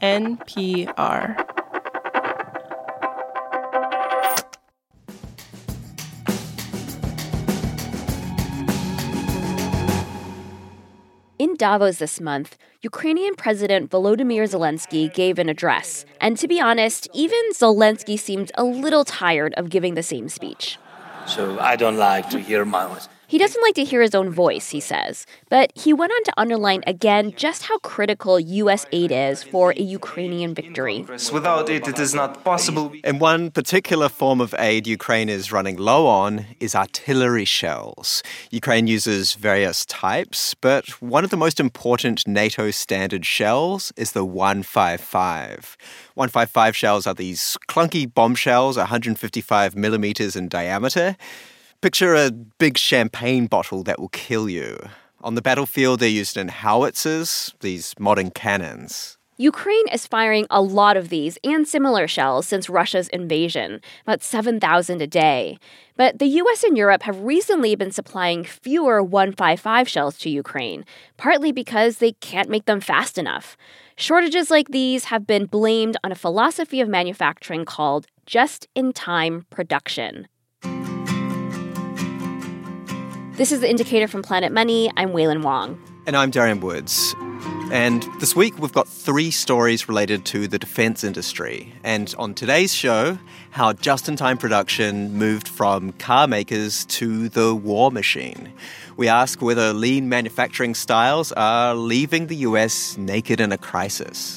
NPR. In Davos this month, Ukrainian President Volodymyr Zelensky gave an address. And to be honest, even Zelensky seemed a little tired of giving the same speech. So I don't like to hear my voice. He doesn't like to hear his own voice, he says. But he went on to underline again just how critical U.S. aid is for a Ukrainian victory. Without it, it is not possible. And one particular form of aid Ukraine is running low on is artillery shells. Ukraine uses various types, but one of the most important NATO standard shells is the 155. 155 shells are these clunky bomb shells, 155 millimeters in diameter. Picture a big champagne bottle that will kill you. On the battlefield, they're used in howitzers, these modern cannons. Ukraine is firing a lot of these and similar shells since Russia's invasion, about 7,000 a day. But the U.S. and Europe have recently been supplying fewer 155 shells to Ukraine, partly because they can't make them fast enough. Shortages like these have been blamed on a philosophy of manufacturing called just-in-time production. This is The Indicator from Planet Money. I'm Wailin Wong. And I'm Darian Woods. And this week we've got 3 stories related to the defense industry. And on today's show, how just-in-time production moved from car makers to the war machine. We ask whether lean manufacturing styles are leaving the US naked in a crisis.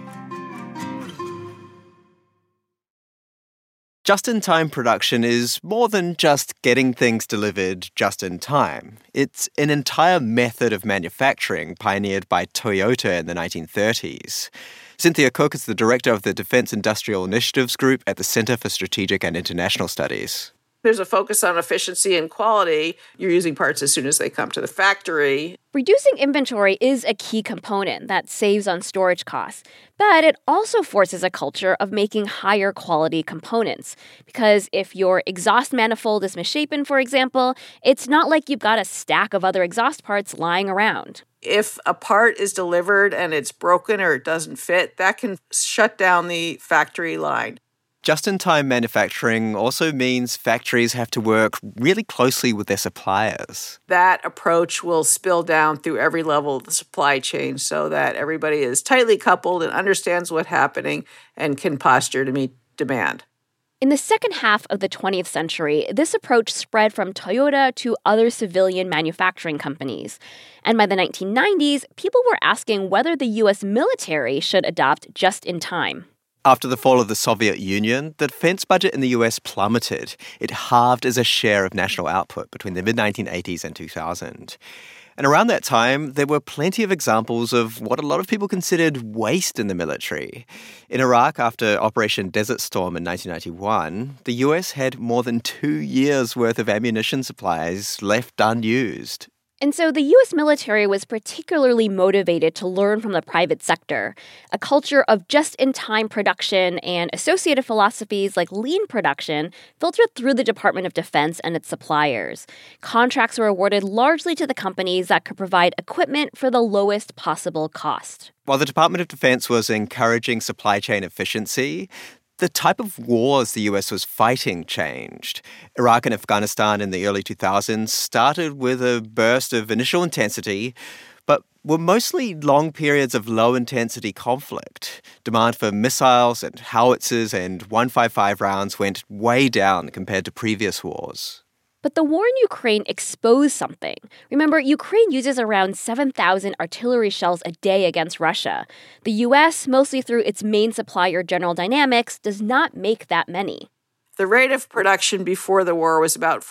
Just-in-time production is more than just getting things delivered just in time. It's an entire method of manufacturing pioneered by Toyota in the 1930s. Cynthia Cook is the director of the Defense Industrial Initiatives Group at the Center for Strategic and International Studies. There's a focus on efficiency and quality. You're using parts as soon as they come to the factory. Reducing inventory is a key component that saves on storage costs, but it also forces a culture of making higher quality components. Because if your exhaust manifold is misshapen, for example, it's not like you've got a stack of other exhaust parts lying around. If a part is delivered and it's broken or it doesn't fit, that can shut down the factory line. Just-in-time manufacturing also means factories have to work really closely with their suppliers. That approach will spill down through every level of the supply chain so that everybody is tightly coupled and understands what's happening and can posture to meet demand. In the second half of the 20th century, this approach spread from Toyota to other civilian manufacturing companies. And by the 1990s, people were asking whether the U.S. military should adopt just-in-time. After the fall of the Soviet Union, the defense budget in the US plummeted. It halved as a share of national output between the mid-1980s and 2000. And around that time, there were plenty of examples of what a lot of people considered waste in the military. In Iraq, after Operation Desert Storm in 1991, the US had more than 2 years' worth of ammunition supplies left unused. And so the U.S. military was particularly motivated to learn from the private sector. A culture of just-in-time production and associated philosophies like lean production filtered through the Department of Defense and its suppliers. Contracts were awarded largely to the companies that could provide equipment for the lowest possible cost. While the Department of Defense was encouraging supply chain efficiency, the type of wars the US was fighting changed. Iraq and Afghanistan in the early 2000s started with a burst of initial intensity, but were mostly long periods of low-intensity conflict. Demand for missiles and howitzers and 155 rounds went way down compared to previous wars. But the war in Ukraine exposed something. Remember, Ukraine uses around 7,000 artillery shells a day against Russia. The U.S., mostly through its main supplier General Dynamics, does not make that many. The rate of production before the war was about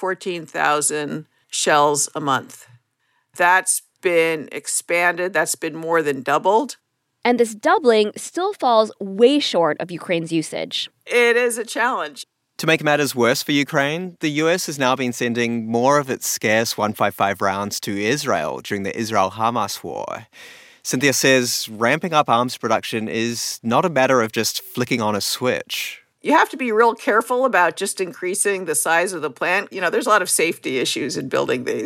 14,000 shells a month. That's been expanded. That's been more than doubled. And this doubling still falls way short of Ukraine's usage. It is a challenge. To make matters worse for Ukraine, the US has now been sending more of its scarce 155 rounds to Israel during the Israel-Hamas war. Cynthia says ramping up arms production is not a matter of just flicking on a switch. You have to be real careful about just increasing the size of the plant. There's a lot of safety issues in building these.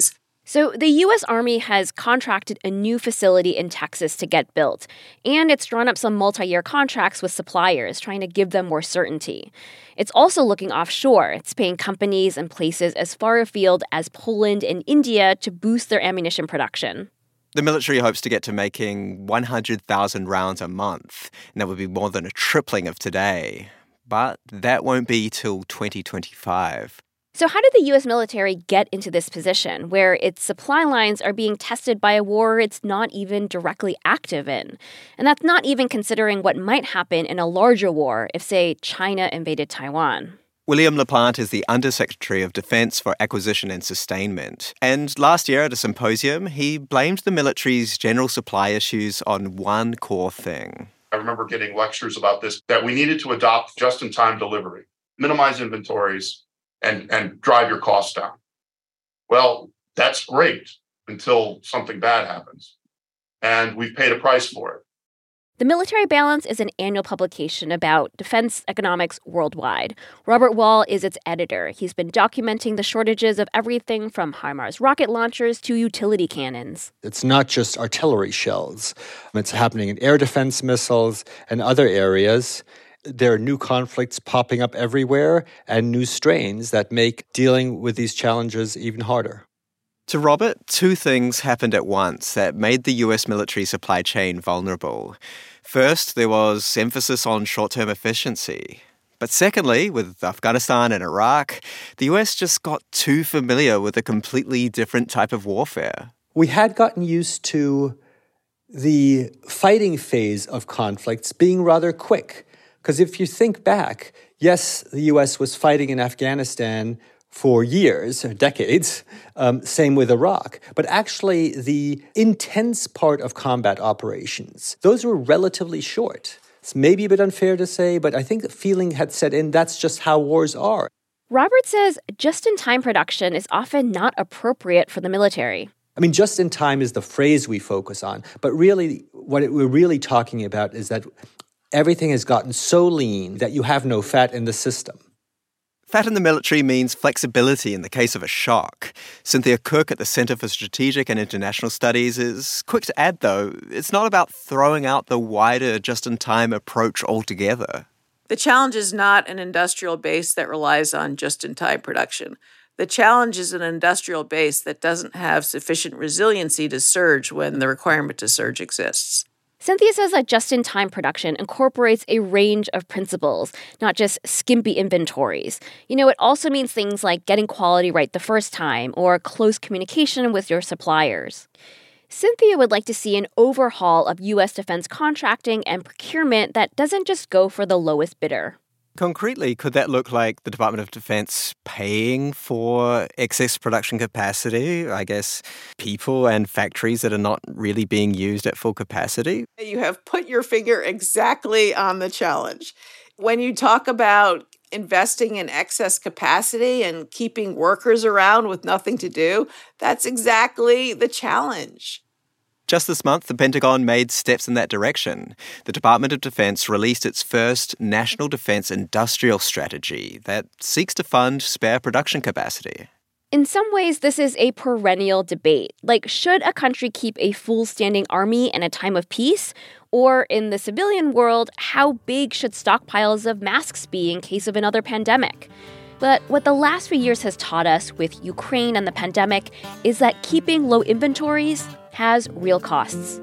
So the U.S. Army has contracted a new facility in Texas to get built, and it's drawn up some multi-year contracts with suppliers, trying to give them more certainty. It's also looking offshore. It's paying companies and places as far afield as Poland and India to boost their ammunition production. The military hopes to get to making 100,000 rounds a month, and that would be more than a tripling of today. But that won't be till 2025. So how did the U.S. military get into this position, where its supply lines are being tested by a war it's not even directly active in? And that's not even considering what might happen in a larger war if, say, China invaded Taiwan. William LaPlante is the Undersecretary of Defense for Acquisition and Sustainment. And last year at a symposium, he blamed the military's general supply issues on one core thing. I remember getting lectures about this, that we needed to adopt just-in-time delivery, minimize inventories, and drive your costs down. Well, that's great until something bad happens. And we've paid a price for it. The Military Balance is an annual publication about defense economics worldwide. Robert Wall is its editor. He's been documenting the shortages of everything from HIMARS rocket launchers to utility cannons. It's not just artillery shells. It's happening in air defense missiles and other areas. There are new conflicts popping up everywhere and new strains that make dealing with these challenges even harder. To Robert, two things happened at once that made the US military supply chain vulnerable. First, there was emphasis on short-term efficiency. But secondly, with Afghanistan and Iraq, the US just got too familiar with a completely different type of warfare. We had gotten used to the fighting phase of conflicts being rather quick. Because if you think back, yes, the U.S. was fighting in Afghanistan for years, or decades, same with Iraq. But actually, the intense part of combat operations, those were relatively short. It's maybe a bit unfair to say, but I think the feeling had set in that's just how wars are. Robert says just-in-time production is often not appropriate for the military. I mean, just-in-time is the phrase we focus on. But really, what we're really talking about is that everything has gotten so lean that you have no fat in the system. Fat in the military means flexibility in the case of a shock. Cynthia Cook at the Center for Strategic and International Studies is quick to add, though, it's not about throwing out the wider just-in-time approach altogether. The challenge is not an industrial base that relies on just-in-time production. The challenge is an industrial base that doesn't have sufficient resiliency to surge when the requirement to surge exists. Cynthia says that just-in-time production incorporates a range of principles, not just skimpy inventories. It also means things like getting quality right the first time or close communication with your suppliers. Cynthia would like to see an overhaul of U.S. defense contracting and procurement that doesn't just go for the lowest bidder. Concretely, could that look like the Department of Defense paying for excess production capacity? I guess people and factories that are not really being used at full capacity? You have put your finger exactly on the challenge. When you talk about investing in excess capacity and keeping workers around with nothing to do, that's exactly the challenge. Just this month, the Pentagon made steps in that direction. The Department of Defense released its first National Defense Industrial Strategy that seeks to fund spare production capacity. In some ways, this is a perennial debate. Like, should a country keep a full standing army in a time of peace? Or in the civilian world, how big should stockpiles of masks be in case of another pandemic? But what the last few years has taught us with Ukraine and the pandemic is that keeping low inventories has real costs.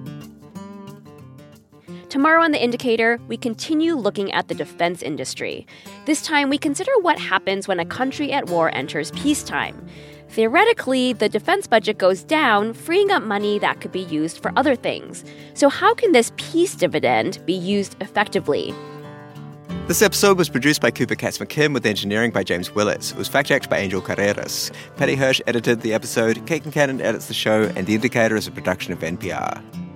Tomorrow on The Indicator, we continue looking at the defense industry. This time, we consider what happens when a country at war enters peacetime. Theoretically, the defense budget goes down, freeing up money that could be used for other things. So how can this peace dividend be used effectively? This episode was produced by Cooper Katz-McKim with engineering by James Willits. It was fact-checked by Angel Carreras. Patty Hirsch edited the episode, Kate Kincannon edits the show, and The Indicator is a production of NPR.